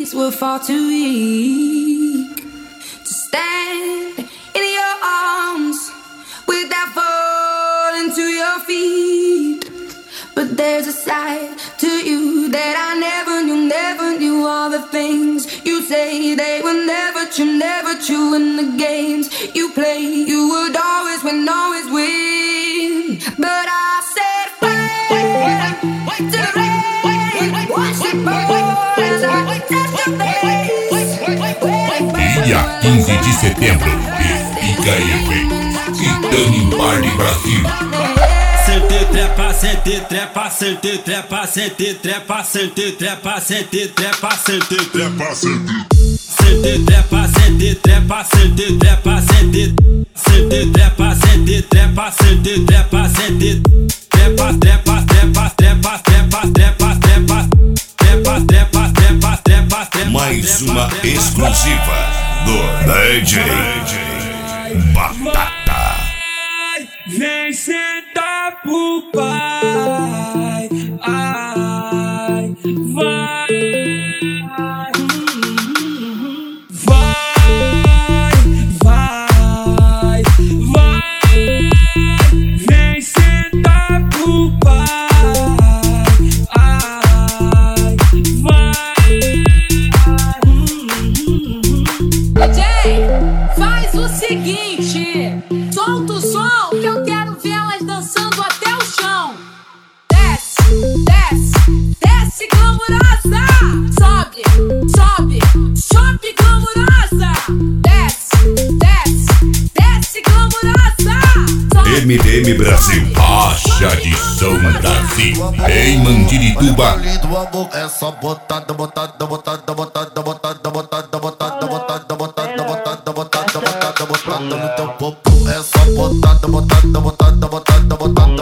knees were far too weak to stand in your arms without falling to your feet. But there's a side to you that I never knew. All the things you say, they were never true. In the games you play, you would always win. But I said, wait till the rain, watch it pour as I touch your face. Dia 15 de setembro, Epica Eventos, Titanium Party Brasil. Sente trepa, sente trepa, sente trepa, sente trepa, sente trepa, sente trepa, sente trepa, sente trepa, sente trepa, sente trepa, sente trepa, sente trepa, sente trepa, sente trepa, trepa, trepa, trepa, trepa, trepa, trepa, trepa, trepa, trepa, trepa, trepa. Mais uma exclusiva do DJ Batata. Vem sentar pro pai, ai, vai, vai, vem sentar pro pai, ai, vai. DJ, faz o seguinte, solta o som que eu quero ver elas dançando até o chão. Desce, desce, desce glamurosa. Sobe, sobe, sobe glamurosa. Desce, desce, desce glamurosa. MDM Brasil, Acha de Som Brasil, em Mandirituba. É só botada, botada, botada, botada, botada, botada, botada, botada, botada, botada, botada, botada, botada no teu popo. É só botada, botada, botada, botada, botada.